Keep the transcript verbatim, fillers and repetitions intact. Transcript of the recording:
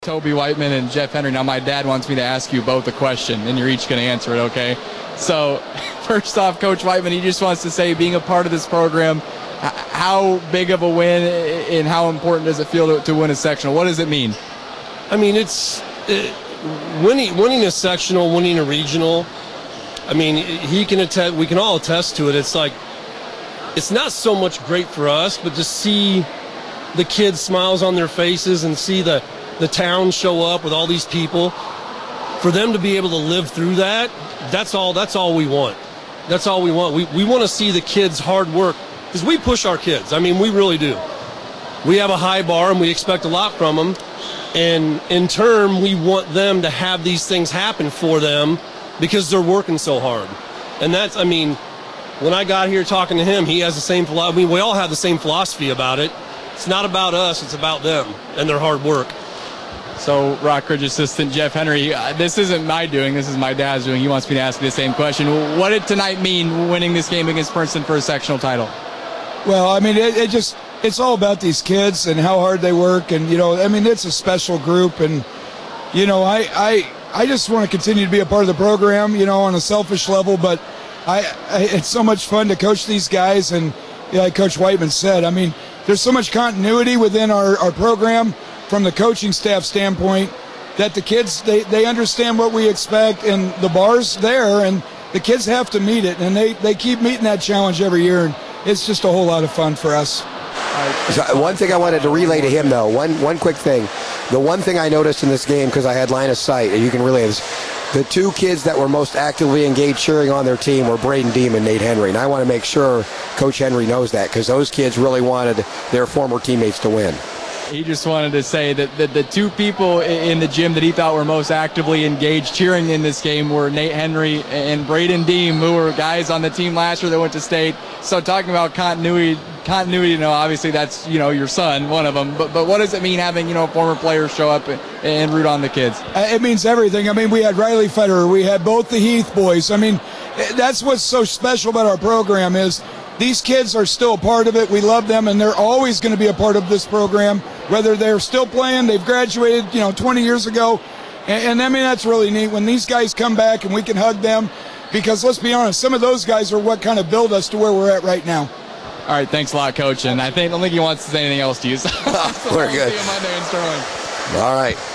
Toby Whiteman and Jeff Henry. Now, my dad wants me to ask you both a question, and you're each going to answer it, okay? So, first off, Coach Whiteman, he just wants to say, being a part of this program, how big of a win and how important does it feel to, to win a sectional? What does it mean? I mean, it's it, winning winning a sectional, winning a regional. I mean, he can attest. We can all attest to it. It's like it's not so much great for us, but to see the kids' smiles on their faces and see the the town show up with all these people, for them to be able to live through that, that's all. That's all we want. That's all we want. We we want to see the kids' hard work, because we push our kids. I mean, we really do. We have a high bar and we expect a lot from them. And in turn, we want them to have these things happen for them because they're working so hard. And that's, I mean, when I got here talking to him, he has the same philosophy. I mean, we all have the same philosophy about it. It's not about us, it's about them and their hard work. So, Rockridge assistant Jeff Henry, uh, this isn't my doing, this is my dad's doing. He wants me to ask you the same question. What did tonight mean, winning this game against Princeton for a sectional title? Well, I mean, it, it just, it's all about these kids and how hard they work. And, you know, I mean, it's a special group. And, you know, I, I, I just want to continue to be a part of the program, you know, on a selfish level. But I, I it's so much fun to coach these guys. And, you know, like Coach Whiteman said, I mean, there's so much continuity within our, our program from the coaching staff standpoint that the kids, they, they understand what we expect. And the bar's there, and the kids have to meet it. And they, they keep meeting that challenge every year. And it's just a whole lot of fun for us. So one thing I wanted to relay to him, though, one one quick thing. The one thing I noticed in this game, because I had line of sight, and you can relay this, the two kids that were most actively engaged cheering on their team were Braden Deem and Nate Henry. And I want to make sure Coach Henry knows that, because those kids really wanted their former teammates to win. He just wanted to say that the, the two people in the gym that he thought were most actively engaged cheering in this game were Nate Henry and Braden Deem, who were guys on the team last year that went to state. So talking about continuity, continuity, you know, obviously that's, you know, your son, one of them. But but what does it mean having, you know, former players show up and, and root on the kids? It means everything. I mean, we had Riley Federer, we had both the Heath boys. I mean, that's what's so special about our program is these kids are still a part of it. We love them, and they're always going to be a part of this program, whether they're still playing, they've graduated, you know, twenty years ago. And, and I mean, that's really neat when these guys come back and we can hug them, because let's be honest, some of those guys are what kind of build us to where we're at right now. All right, thanks a lot, Coach. And I think, I don't think he wants to say anything else to you. So, We're good. See you Monday in Sterling. All right.